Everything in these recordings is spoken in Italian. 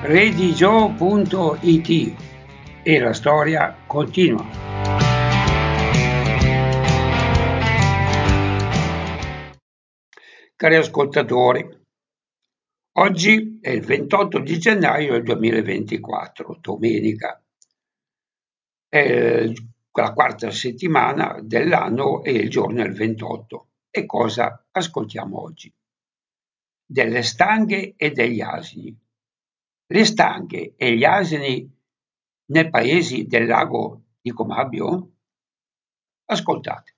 redigio.it e la storia continua. Cari ascoltatori, oggi è il 28 di gennaio del 2024, domenica. È la quarta settimana dell'anno e il giorno è il 28. E cosa ascoltiamo oggi? Delle stanghe e degli asini. Le stanghe e gli asini nei paesi del lago di Comabio? Ascoltate.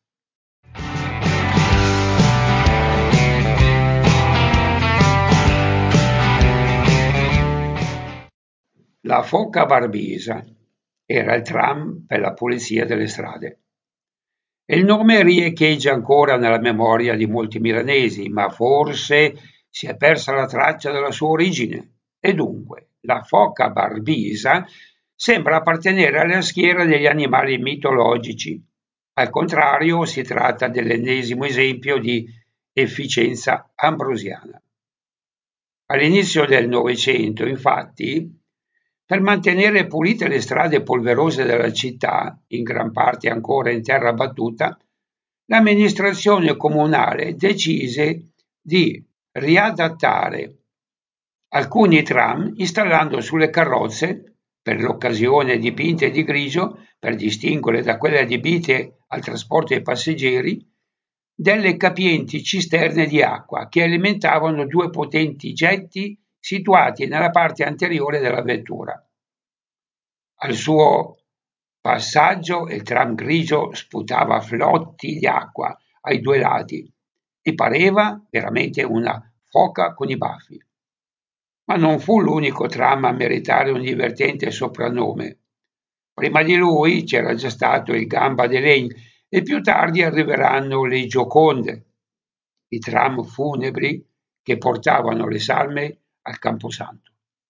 La Foca Barbisa era il tram per la pulizia delle strade. E il nome riecheggia ancora nella memoria di molti milanesi, ma forse si è persa la traccia della sua origine. E dunque, la foca barbisa sembra appartenere alla schiera degli animali mitologici. Al contrario, si tratta dell'ennesimo esempio di efficienza ambrosiana. All'inizio del Novecento, infatti, per mantenere pulite le strade polverose della città, in gran parte ancora in terra battuta, l'amministrazione comunale decise di riadattare alcuni tram installando sulle carrozze, per l'occasione dipinte di grigio per distinguerle da quelle adibite al trasporto dei passeggeri, delle capienti cisterne di acqua che alimentavano due potenti getti situati nella parte anteriore della vettura. Al suo passaggio il tram grigio sputava flotti di acqua ai due lati e pareva veramente una foca con i baffi. Ma non fu l'unico tram a meritare un divertente soprannome. Prima di lui c'era già stato il Gamba de Legno e più tardi arriveranno le Gioconde, i tram funebri che portavano le salme al Camposanto.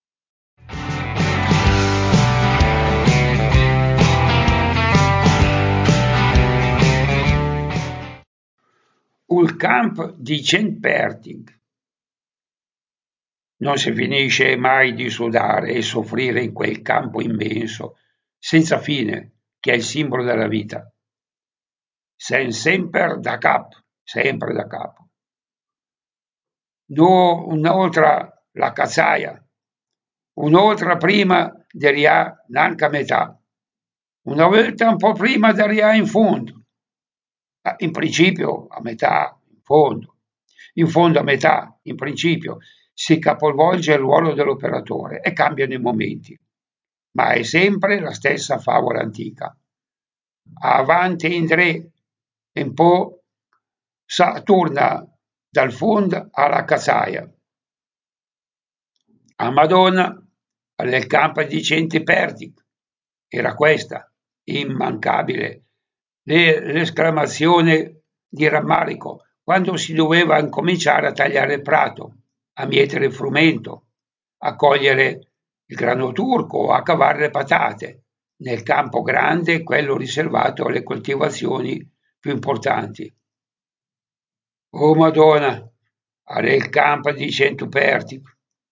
Il camp di Saint-Pertig. Non si finisce mai di sudare e soffrire in quel campo immenso, senza fine, che è il simbolo della vita. Sempre da capo, sempre da capo. Un'altra la cazzaia, un'altra prima di Ria neanche a metà, una volta un po' prima di Ria in fondo, in principio a metà, in fondo a metà, in principio, si capovolge il ruolo dell'operatore e cambiano i momenti, ma è sempre la stessa favola antica. Avanti in tre, un po' torna dal fondo alla cazzaia. A Madonna, nel campo di Saint-Pertig, era questa, immancabile, l'esclamazione di rammarico quando si doveva incominciare a tagliare il prato, a mietere il frumento, a cogliere il grano turco o a cavare le patate, nel campo grande, quello riservato alle coltivazioni più importanti. Oh Madonna, era il campo di Saint-Pertig.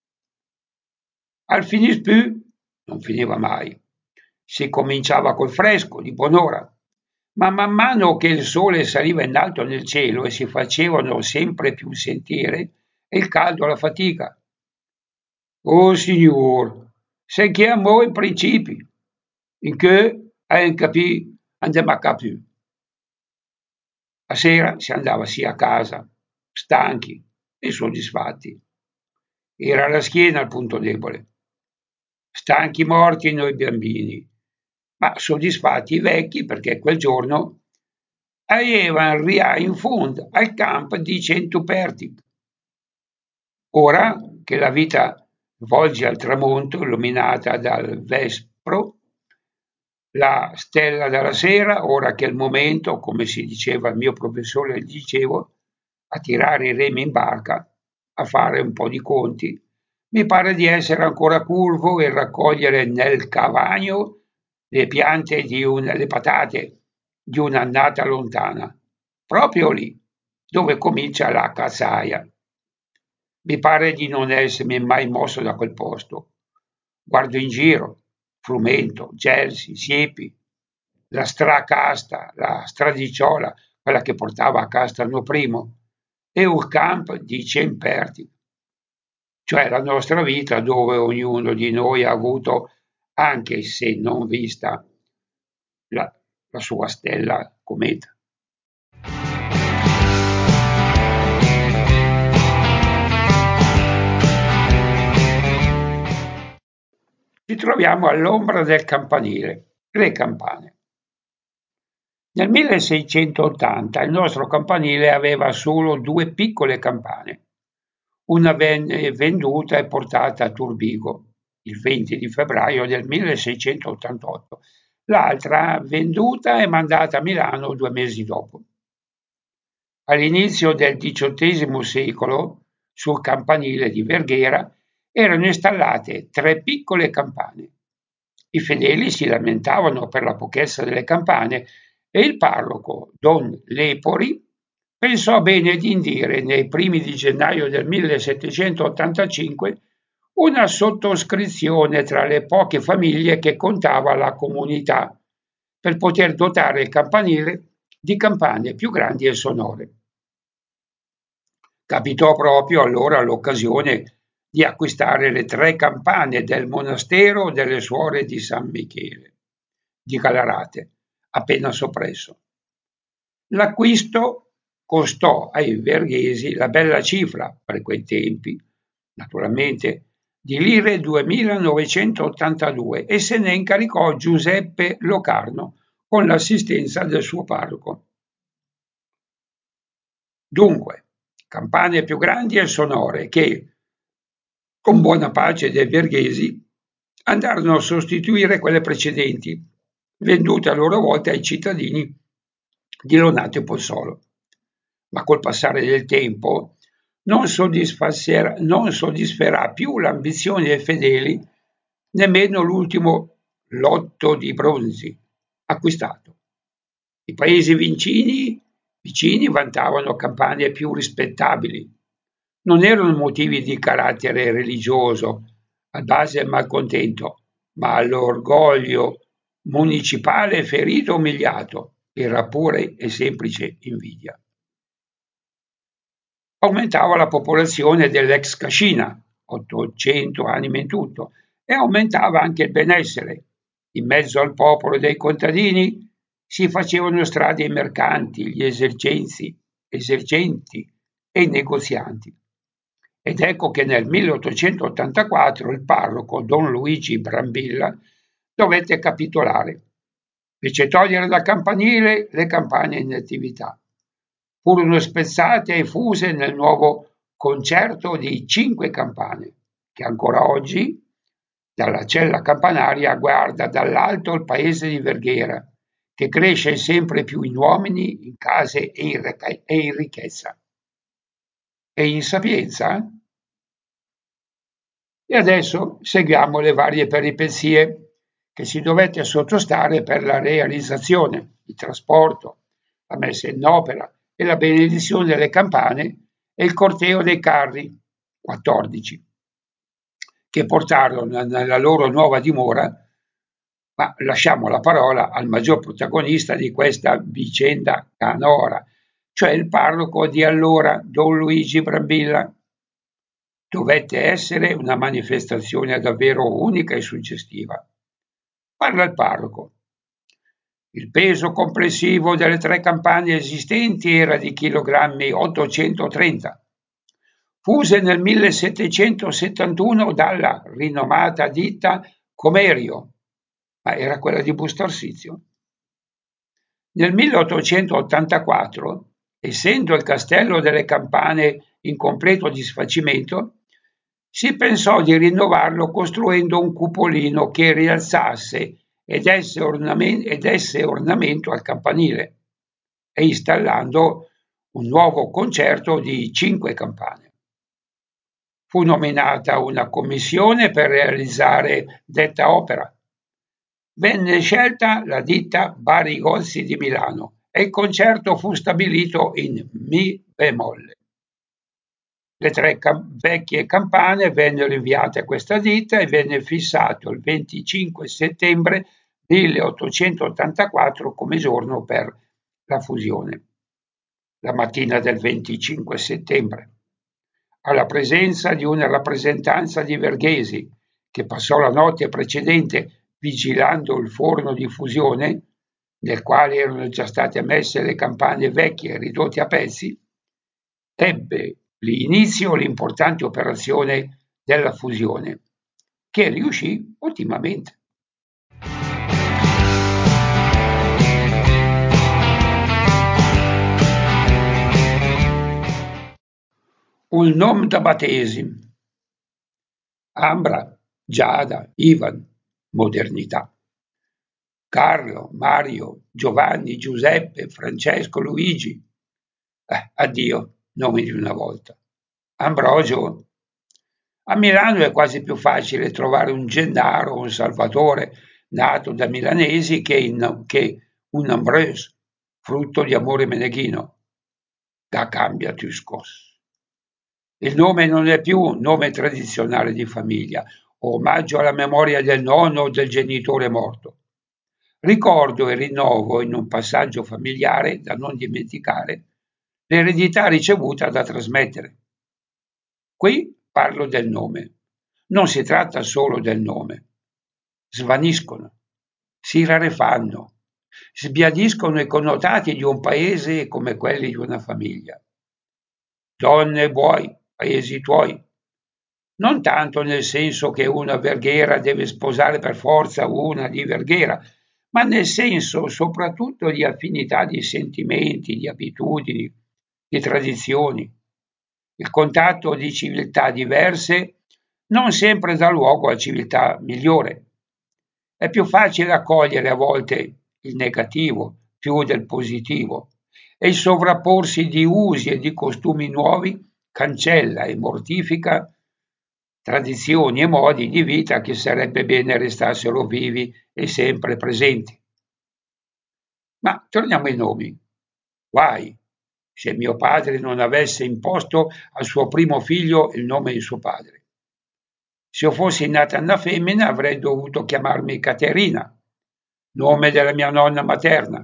Al finis più, non finiva mai. Si cominciava col fresco, di buon'ora, ma man mano che il sole saliva in alto nel cielo e si facevano sempre più sentire, il caldo la fatica. Oh signor, se chiamò i principi, in che non capì, andiamo a capire. A sera si andava sia a casa, stanchi e soddisfatti. Era la schiena il punto debole. Stanchi morti noi bambini, ma soddisfatti i vecchi perché quel giorno avevano ria in fondo al campo di Saint-Pertig. Ora che la vita volge al tramonto, illuminata dal vespro, la stella della sera, ora che è il momento, come si diceva il mio professore, gli dicevo, a tirare i remi in barca, a fare un po' di conti, mi pare di essere ancora curvo e raccogliere nel cavagno le piante le patate di un'annata lontana, proprio lì, dove comincia la cazzaia. Mi pare di non essermi mai mosso da quel posto. Guardo in giro, frumento, gelsi, siepi, la stracasta, la stradiciola, quella che portava a Castelnuovo Primo, e un camp di Cemperti, cioè la nostra vita dove ognuno di noi ha avuto, anche se non vista, la, la sua stella cometa. Ci troviamo all'ombra del campanile, le campane. Nel 1680 il nostro campanile aveva solo 2 piccole campane. Una venne venduta e portata a Turbigo il 20 di febbraio del 1688, l'altra venduta e mandata a Milano 2 mesi dopo. All'inizio del XVIII secolo, sul campanile di Verghera, erano installate 3 piccole campane. I fedeli si lamentavano per la pochezza delle campane e il parroco, don Lepori, pensò bene di indire nei primi di gennaio del 1785 una sottoscrizione tra le poche famiglie che contava la comunità per poter dotare il campanile di campane più grandi e sonore. Capitò proprio allora l'occasione di acquistare le 3 campane del monastero delle Suore di San Michele di Calarate, appena soppresso. L'acquisto costò ai verghesi la bella cifra, per quei tempi, naturalmente, di lire 2.982 e se ne incaricò Giuseppe Locarno con l'assistenza del suo parroco. Dunque, campane più grandi e sonore che, con buona pace dei verghesi, andarono a sostituire quelle precedenti, vendute a loro volta ai cittadini di Lonato e Pozzolo. Ma col passare del tempo non soddisferà più l'ambizione dei fedeli nemmeno l'ultimo lotto di bronzi acquistato. I paesi vicini vantavano campane più rispettabili. Non erano motivi di carattere religioso a base del malcontento, ma l'orgoglio municipale ferito e umiliato era pure e semplice invidia. Aumentava la popolazione dell'ex Cascina, 800 anime in tutto, e aumentava anche il benessere. In mezzo al popolo dei contadini si facevano strada i mercanti, gli esercenti e i negozianti. Ed ecco che nel 1884 il parroco Don Luigi Brambilla dovette capitolare. Fece togliere dal campanile le campane in attività. Furono spezzate e fuse nel nuovo concerto di 5 campane, che ancora oggi, dalla cella campanaria, guarda dall'alto il paese di Verghera, che cresce sempre più in uomini, in case e in ricchezza. E in sapienza? E adesso seguiamo le varie peripezie che si dovette sottostare per la realizzazione, il trasporto, la messa in opera e la benedizione delle campane e il corteo dei carri, 14, che portarono nella loro nuova dimora, ma lasciamo la parola al maggior protagonista di questa vicenda canora, cioè il parroco di allora, Don Luigi Brambilla. Dovette essere una manifestazione davvero unica e suggestiva. Parla il parroco. Il peso complessivo delle 3 campane esistenti era di chilogrammi 830, fuse nel 1771 dalla rinomata ditta Comerio, ma era quella di Busto Arsizio. Nel 1884, essendo il castello delle campane in completo disfacimento, si pensò di rinnovarlo costruendo un cupolino che rialzasse ed esse ornamento al campanile e installando un nuovo concerto di 5 campane. Fu nominata una commissione per realizzare detta opera. Venne scelta la ditta Barigozzi di Milano e il concerto fu stabilito in Mi bemolle. Le tre vecchie campane vennero inviate a questa ditta e venne fissato il 25 settembre 1884 come giorno per la fusione. La mattina del 25 settembre, alla presenza di una rappresentanza di Verghesi, che passò la notte precedente vigilando il forno di fusione, nel quale erano già state messe le campane vecchie ridotte a pezzi, ebbe l'inizio l'importante operazione della fusione, che riuscì ottimamente. Un nom da battesimo. Ambra, Giada, Ivan, modernità. Carlo, Mario, Giovanni, Giuseppe, Francesco, Luigi. Addio, nomi di una volta. Ambrogio. A Milano è quasi più facile trovare un Gennaro o un Salvatore nato da milanesi che un Ambrose, frutto di amore meneghino. Da cambia Tuscos. Il nome non è più un nome tradizionale di famiglia, omaggio alla memoria del nonno o del genitore morto. Ricordo e rinnovo in un passaggio familiare da non dimenticare l'eredità ricevuta da trasmettere. Qui parlo del nome. Non si tratta solo del nome. Svaniscono, si rarefanno, sbiadiscono i connotati di un paese come quelli di una famiglia. Donne buoi, paesi tuoi. Non tanto nel senso che una verghera deve sposare per forza una di Verghera, ma nel senso soprattutto di affinità di sentimenti, di abitudini, di tradizioni. Il contatto di civiltà diverse non sempre dà luogo a civiltà migliore. È più facile accogliere a volte il negativo più del positivo e il sovrapporsi di usi e di costumi nuovi cancella e mortifica tradizioni e modi di vita che sarebbe bene restassero vivi e sempre presenti. Ma torniamo ai nomi. Guai se mio padre non avesse imposto al suo primo figlio il nome di suo padre. Se io fossi nata una femmina avrei dovuto chiamarmi Caterina, nome della mia nonna materna.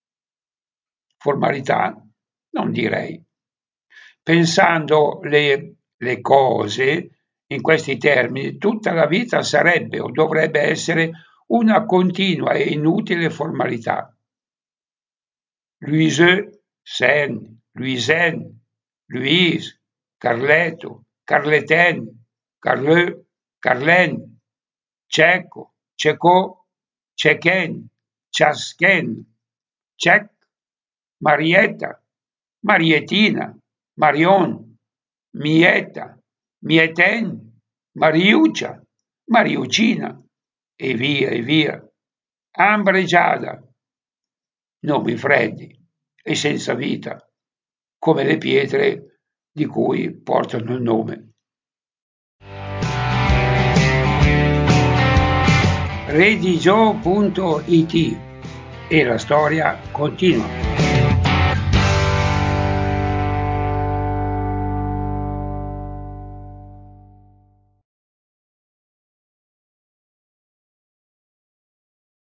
Formalità? Non direi. Pensando le cose in questi termini, tutta la vita sarebbe o dovrebbe essere una continua e inutile formalità. Louise, Sen, Louisaine, Louise, Carleto, Carleten, Carleux, Carlène, Cecco, Cecò, Cechen, Ciaschen, Cec, Marietta, Marietina, Marion, Mieta, Mieten, Mariuccia, Mariucina e via e via. Ambreggiata, nomi freddi e senza vita, come le pietre di cui portano il nome. Redigio.it e la storia continua.